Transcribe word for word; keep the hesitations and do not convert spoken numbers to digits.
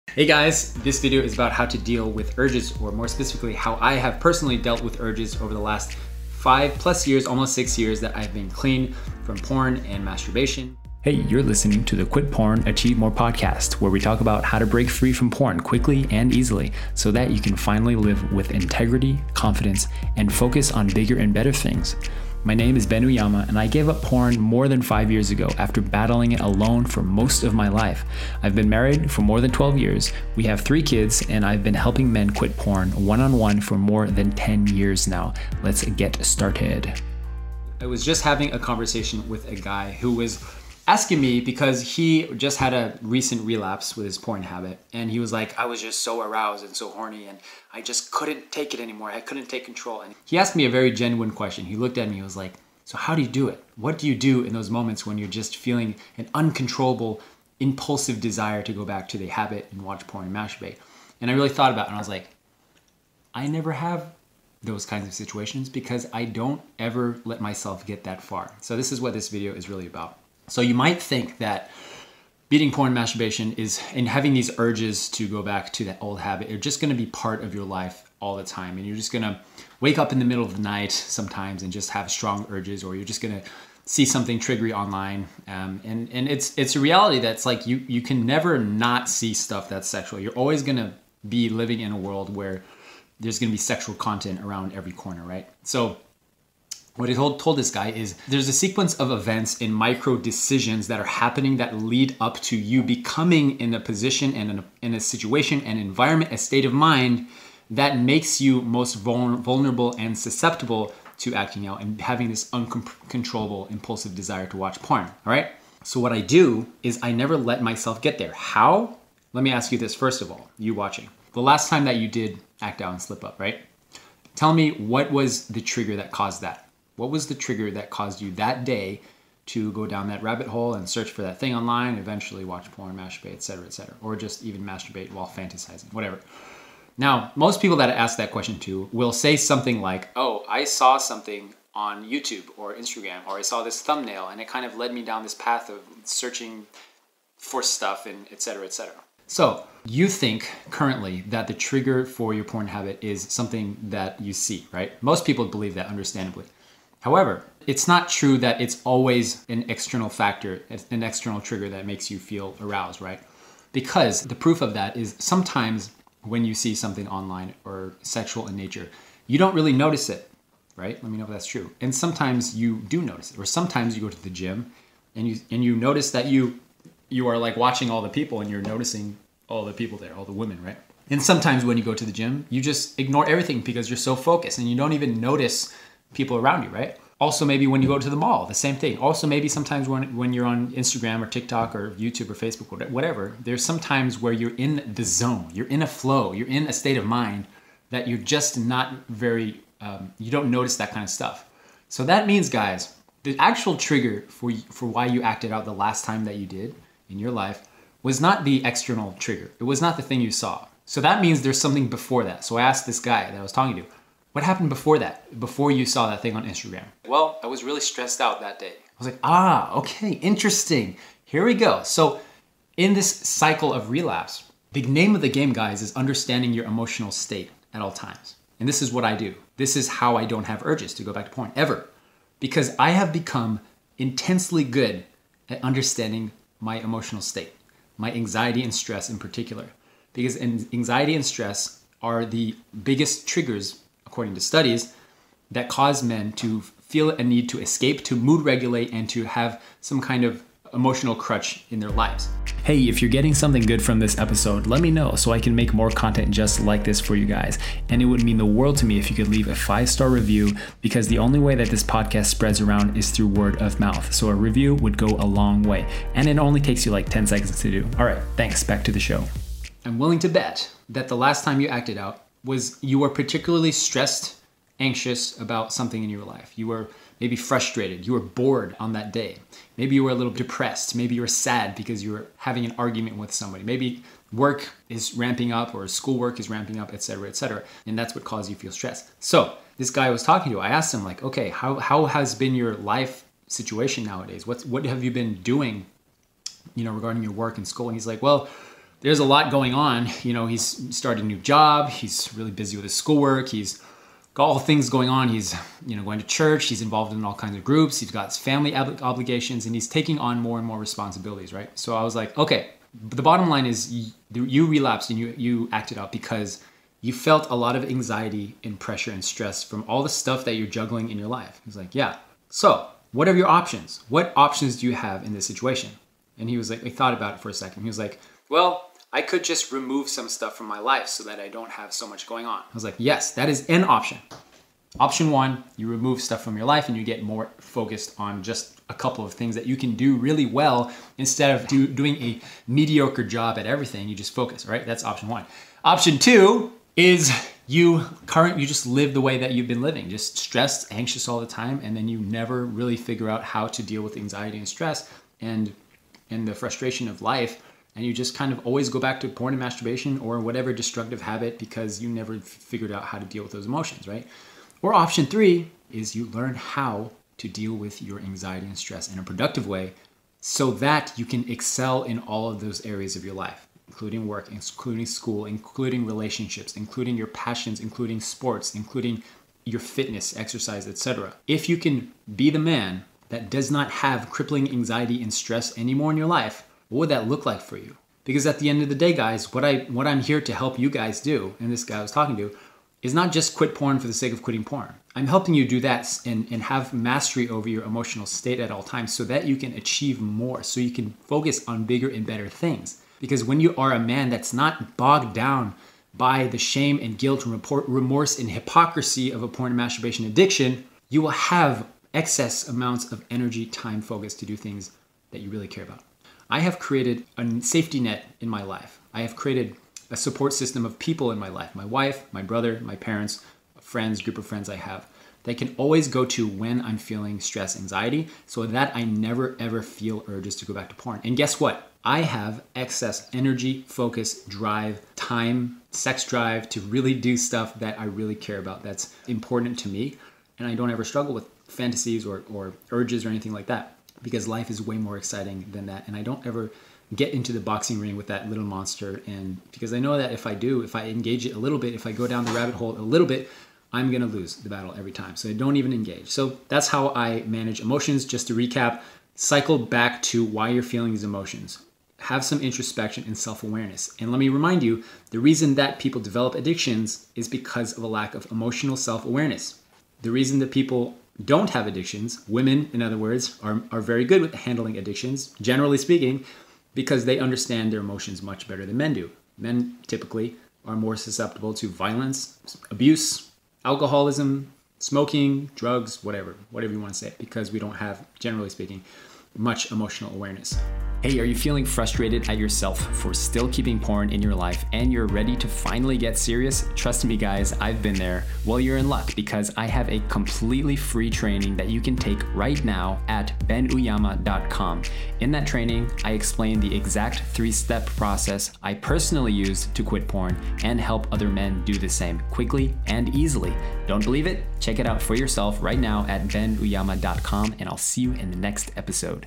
Hey guys, this video is about how to deal with urges, or more specifically, how I have personally dealt with urges over the last five plus years, almost six years that I've been clean from porn and masturbation. Hey, you're listening to the Quit Porn, Achieve More podcast, where we talk about how to break free from porn quickly and easily so that you can finally live with integrity, confidence, and focus on bigger and better things. My name is Ben Uyama, and I gave up porn more than five years ago after battling it alone for most of my life. I've been married for more than twelve years, we have three kids, and I've been helping men quit porn one-on-one for more than ten years now. Let's get started. I was just having a conversation with a guy who was asking me because he just had a recent relapse with his porn habit, and he was like, I was just so aroused and so horny and I just couldn't take it anymore. I couldn't take control. And he asked me a very genuine question. He looked at me and was like, so how do you do it? What do you do in those moments when you're just feeling an uncontrollable, impulsive desire to go back to the habit and watch porn and masturbate? And I really thought about it, and I was like, I never have those kinds of situations because I don't ever let myself get that far. So this is what this video is really about. So you might think that beating porn and masturbation is, and having these urges to go back to that old habit, are just gonna be part of your life all the time. And you're just gonna wake up in the middle of the night sometimes and just have strong urges, or you're just gonna see something triggery online. Um, and, and it's it's a reality that's like, you, you can never not see stuff that's sexual. You're always gonna be living in a world where there's gonna be sexual content around every corner, right? So what I told, told this guy is there's a sequence of events and micro decisions that are happening that lead up to you becoming in a position and in a, in a situation, an environment, a state of mind that makes you most vul- vulnerable and susceptible to acting out and having this uncontrollable, impulsive desire to watch porn, all right? So what I do is I never let myself get there. How? Let me ask you this first of all, you watching. The last time that you did act out and slip up, right? Tell me, what was the trigger that caused that? What was the trigger that caused you that day to go down that rabbit hole and search for that thing online, eventually watch porn, masturbate, et cetera, et cetera, or just even masturbate while fantasizing, whatever. Now, most people that I ask that question to will say something like, oh, I saw something on YouTube or Instagram, or I saw this thumbnail and it kind of led me down this path of searching for stuff and et cetera, et cetera. So you think currently that the trigger for your porn habit is something that you see, right? Most people believe that, understandably. However, it's not true that it's always an external factor, an external trigger that makes you feel aroused, right? Because the proof of that is sometimes when you see something online or sexual in nature, you don't really notice it, right? Let me know if that's true. And sometimes you do notice it, or sometimes you go to the gym and you and you notice that you you are like watching all the people and you're noticing all the people there, all the women, right? And sometimes when you go to the gym, you just ignore everything because you're so focused and you don't even notice people around you, right? Also, maybe when you go to the mall, the same thing. Also, maybe sometimes when, when you're on Instagram or TikTok or YouTube or Facebook, whatever, there's some times where you're in the zone, you're in a flow, you're in a state of mind that you're just not very, um, you don't notice that kind of stuff. So that means, guys, the actual trigger for, for why you acted out the last time that you did in your life was not the external trigger. It was not the thing you saw. So that means there's something before that. So I asked this guy that I was talking to, what happened before that, before you saw that thing on Instagram? Well, I was really stressed out that day. I was like, ah, okay, interesting. Here we go. So in this cycle of relapse, the name of the game, guys, is understanding your emotional state at all times. And this is what I do. This is how I don't have urges to go back to porn, ever. Because I have become intensely good at understanding my emotional state, my anxiety and stress in particular. Because anxiety and stress are the biggest triggers, according to studies, that cause men to feel a need to escape, to mood regulate, and to have some kind of emotional crutch in their lives. Hey, if you're getting something good from this episode, let me know so I can make more content just like this for you guys. And it would mean the world to me if you could leave a five-star review, because the only way that this podcast spreads around is through word of mouth. So a review would go a long way. And it only takes you like ten seconds to do. All right, thanks. Back to the show. I'm willing to bet that the last time you acted out was you were particularly stressed, anxious about something in your life. You were maybe frustrated. You were bored on that day. Maybe you were a little depressed. Maybe you were sad because you were having an argument with somebody. Maybe work is ramping up or schoolwork is ramping up, et cetera, et cetera. And that's what caused you to feel stressed. So this guy I was talking to, I asked him like, okay, how, how has been your life situation nowadays? What's, what have you been doing, you know, regarding your work and school? And he's like, well, there's a lot going on. You know, he's started a new job. He's really busy with his schoolwork. He's got all things going on. He's, you know, going to church. He's involved in all kinds of groups. He's got his family ob- obligations, and he's taking on more and more responsibilities, right? So I was like, okay, the bottom line is you, you relapsed and you, you acted out because you felt a lot of anxiety and pressure and stress from all the stuff that you're juggling in your life. He's like, yeah. So what are your options? What options do you have in this situation? And he was like, he thought about it for a second. He was like, well, I could just remove some stuff from my life so that I don't have so much going on. I was like, yes, that is an option. Option one, you remove stuff from your life and you get more focused on just a couple of things that you can do really well instead of do, doing a mediocre job at everything. You just focus, right? That's option one. Option two is you current you just live the way that you've been living, just stressed, anxious all the time, and then you never really figure out how to deal with anxiety and stress and and the frustration of life, and you just kind of always go back to porn and masturbation or whatever destructive habit because you never f- figured out how to deal with those emotions, right? Or option three is you learn how to deal with your anxiety and stress in a productive way so that you can excel in all of those areas of your life, including work, including school, including relationships, including your passions, including sports, including your fitness, exercise, et cetera. If you can be the man that does not have crippling anxiety and stress anymore in your life, what would that look like for you? Because at the end of the day, guys, what I what I'm here to help you guys do, and this guy I was talking to, is not just quit porn for the sake of quitting porn. I'm helping you do that and, and have mastery over your emotional state at all times so that you can achieve more, so you can focus on bigger and better things. Because when you are a man that's not bogged down by the shame and guilt and remorse and hypocrisy of a porn and masturbation addiction, you will have excess amounts of energy, time, focus to do things that you really care about. I have created a safety net in my life. I have created a support system of people in my life, my wife, my brother, my parents, friends, group of friends I have, that I can always go to when I'm feeling stress, anxiety, so that I never ever feel urges to go back to porn. And guess what? I have excess energy, focus, drive, time, sex drive to really do stuff that I really care about, that's important to me. And I don't ever struggle with fantasies or, or urges or anything like that, because life is way more exciting than that. And I don't ever get into the boxing ring with that little monster. And because I know that if I do, if I engage it a little bit, if I go down the rabbit hole a little bit, I'm going to lose the battle every time. So I don't even engage. So that's how I manage emotions. Just to recap, cycle back to why you're feeling these emotions. Have some introspection and self-awareness. And let me remind you, the reason that people develop addictions is because of a lack of emotional self-awareness. The reason that people don't have addictions, women, in other words, are, are very good with handling addictions, generally speaking, because they understand their emotions much better than men do. Men typically are more susceptible to violence, abuse, alcoholism, smoking, drugs, whatever, whatever you want to say, because we don't have, generally speaking, much emotional awareness. Hey, are you feeling frustrated at yourself for still keeping porn in your life and you're ready to finally get serious? Trust me guys, I've been there. Well, you're in luck because I have a completely free training that you can take right now at ben uyama dot com. In that training, I explain the exact three-step process I personally used to quit porn and help other men do the same quickly and easily. Don't believe it? Check it out for yourself right now at ben uyama dot com, and I'll see you in the next episode.